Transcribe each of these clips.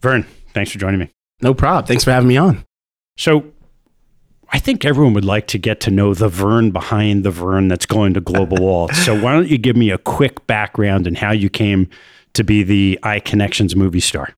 Vern, thanks for joining me. No problem. Thanks for having me on. So I think everyone would like to get to know the Vern behind the Vern that's going to Global Alt. So why don't you give me a quick background and how you came to be the iConnections movie star?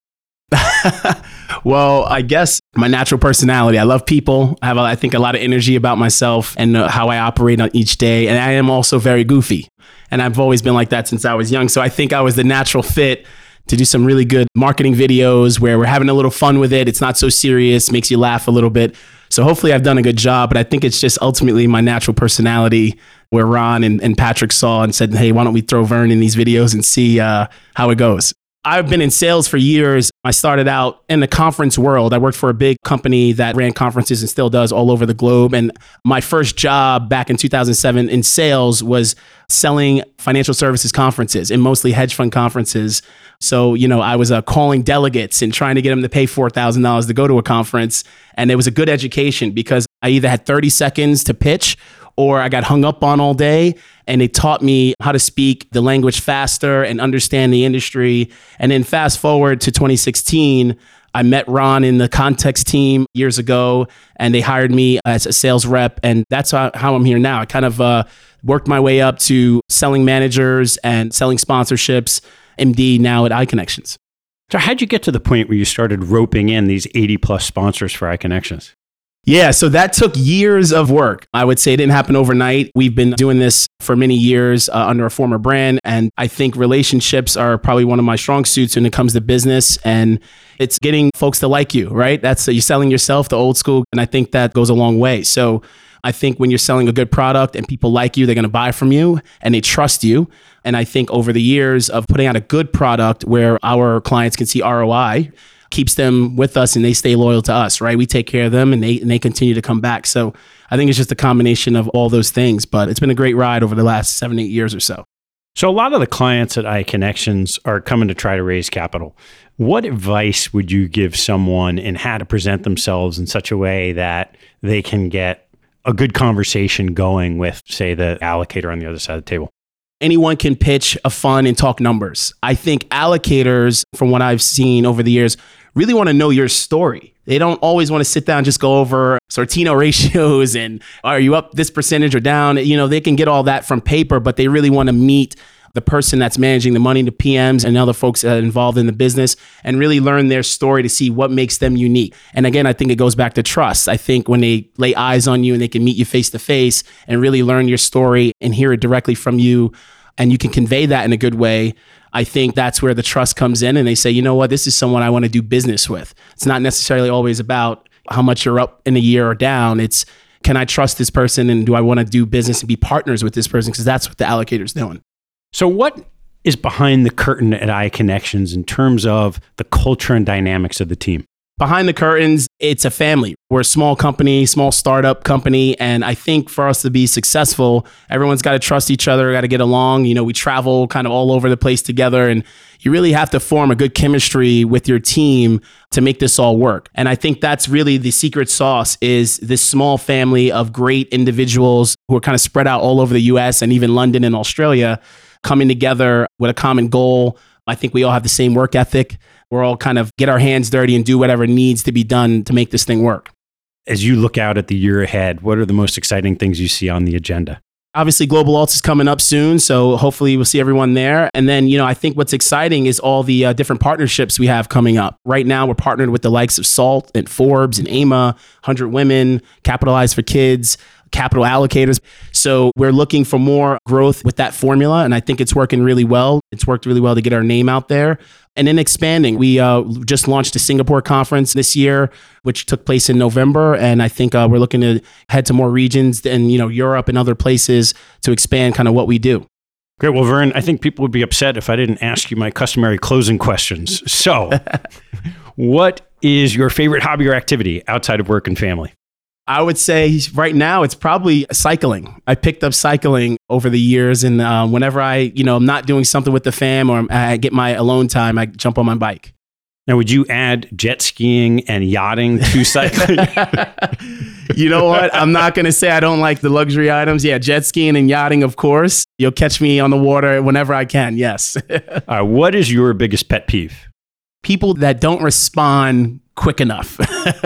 Well, I guess my natural personality. I love people. I have, I think, a lot of energy about myself and how I operate on each day. And I am also very goofy. And I've always been like that since I was young. So I think I was the natural fit to do some really good marketing videos where we're having a little fun with it. It's not so serious, makes you laugh a little bit. So hopefully I've done a good job, but I think it's just ultimately my natural personality where Ron and Patrick saw and said, hey, why don't we throw Vern in these videos and see how it goes. I've been in sales for years. I started out in the conference world. I worked for a big company that ran conferences and still does all over the globe. And my first job back in 2007 in sales was selling financial services conferences and mostly hedge fund conferences. So, I was calling delegates and trying to get them to pay $4,000 to go to a conference. And it was a good education because I either had 30 seconds to pitch or I got hung up on all day, and they taught me how to speak the language faster and understand the industry. And then fast forward to 2016, I met Ron in the Context team years ago, and they hired me as a sales rep, and that's how I'm here now. I kind of worked my way up to selling managers and selling sponsorships, MD now at iConnections. So how'd you get to the point where you started roping in these 80 plus sponsors for iConnections? Yeah, so that took years of work. I would say it didn't happen overnight. We've been doing this for many years under a former brand. And I think relationships are probably one of my strong suits when it comes to business. And it's getting folks to like you, right? That's you're selling yourself, the old school. And I think that goes a long way. So I think when you're selling a good product and people like you, they're going to buy from you and they trust you. And I think over the years of putting out a good product where our clients can see ROI, keeps them with us and they stay loyal to us, right? We take care of them and they continue to come back. So I think it's just a combination of all those things, but it's been a great ride over the last 7-8 years or so. So a lot of the clients at iConnections are coming to try to raise capital. What advice would you give someone in how to present themselves in such a way that they can get a good conversation going with, say, the allocator on the other side of the table? Anyone can pitch a fund and talk numbers. I think allocators, from what I've seen over the years, really want to know your story. They don't always want to sit down and just go over Sortino ratios and are you up this percentage or down? They can get all that from paper, but they really want to meet the person that's managing the money, the PMs and other folks that are involved in the business and really learn their story to see what makes them unique. And again, I think it goes back to trust. I think when they lay eyes on you and they can meet you face to face and really learn your story and hear it directly from you, and you can convey that in a good way, I think that's where the trust comes in and they say, you know what, this is someone I want to do business with. It's not necessarily always about how much you're up in a year or down. It's, can I trust this person and do I want to do business and be partners with this person? Because that's what the allocator's doing. So what is behind the curtain at iConnections in terms of the culture and dynamics of the team? Behind the curtains, it's a family. We're a small company, small startup company. And I think for us to be successful, everyone's got to trust each other, got to get along. We travel kind of all over the place together. And you really have to form a good chemistry with your team to make this all work. And I think that's really the secret sauce is this small family of great individuals who are kind of spread out all over the US and even London and Australia coming together with a common goal. I think we all have the same work ethic. We're all kind of get our hands dirty and do whatever needs to be done to make this thing work. As you look out at the year ahead, what are the most exciting things you see on the agenda? Obviously, Global Alts is coming up soon, so hopefully we'll see everyone there. And then, I think what's exciting is all the different partnerships we have coming up. Right now, we're partnered with the likes of Salt and Forbes and AIMA, 100 Women, Capitalize for Kids, Capital Allocators. So we're looking for more growth with that formula, and I think it's working really well. It's worked really well to get our name out there. And then expanding. We just launched a Singapore conference this year, which took place in November. And I think we're looking to head to more regions and Europe and other places to expand kind of what we do. Great. Well, Vern, I think people would be upset if I didn't ask you my customary closing questions. So what is your favorite hobby or activity outside of work and family? I would say right now it's probably cycling. I picked up cycling over the years, and whenever I'm not doing something with the fam or I get my alone time, I jump on my bike. Now, would you add jet skiing and yachting to cycling? You know what? I'm not going to say I don't like the luxury items. Yeah, jet skiing and yachting, of course. You'll catch me on the water whenever I can, yes. What is your biggest pet peeve? people that don't respond quick enough.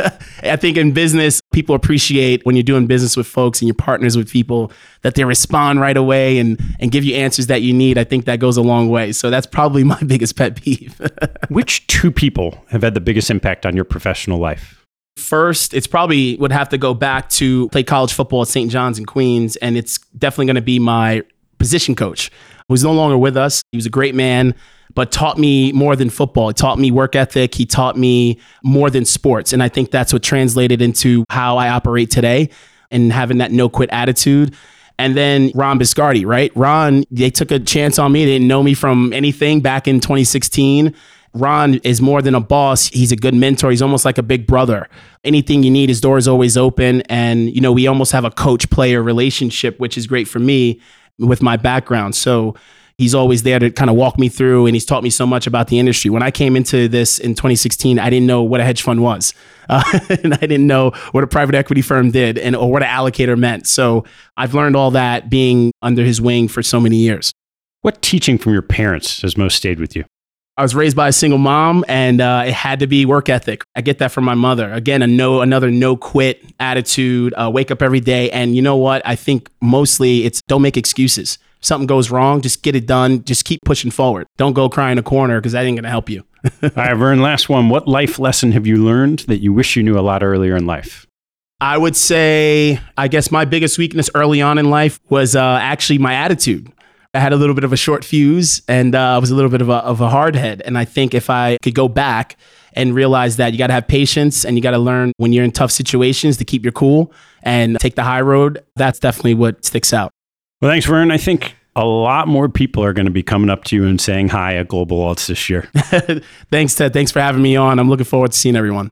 I think in business, people appreciate when you're doing business with folks and you're partners with people that they respond right away and give you answers that you need. I think that goes a long way. So that's probably my biggest pet peeve. Which two people have had the biggest impact on your professional life? First, it's probably would have to go back to play college football at St. John's in Queens. And it's definitely going to be my position coach, who's no longer with us. He was a great man, but taught me more than football. He taught me work ethic. He taught me more than sports. And I think that's what translated into how I operate today and having that no quit attitude. And then Ron Biscardi, right? Ron, they took a chance on me. They didn't know me from anything back in 2016. Ron is more than a boss. He's a good mentor. He's almost like a big brother. Anything you need, his door is always open. And, you know, we almost have a coach-player relationship, which is great for me with my background. So he's always there to kind of walk me through, and he's taught me so much about the industry. When I came into this in 2016, I didn't know what a hedge fund was. And I didn't know what a private equity firm did or what an allocator meant. So I've learned all that being under his wing for so many years. What teaching from your parents has most stayed with you? I was raised by a single mom, and it had to be work ethic. I get that from my mother. Again, another no quit attitude, wake up every day. And you know what? I think mostly it's don't make excuses. If something goes wrong, just get it done. Just keep pushing forward. Don't go cry in a corner because that ain't going to help you. All right, Vern, last one. What life lesson have you learned that you wish you knew a lot earlier in life? I would say, I guess my biggest weakness early on in life was actually my attitude. I had a little bit of a short fuse, and I was a little bit of a hard head. And I think if I could go back and realize that you got to have patience and you got to learn when you're in tough situations to keep your cool and take the high road, that's definitely what sticks out. Well, thanks, Vern. I think a lot more people are going to be coming up to you and saying hi at Global Alts this year. Thanks, Ted. Thanks for having me on. I'm looking forward to seeing everyone.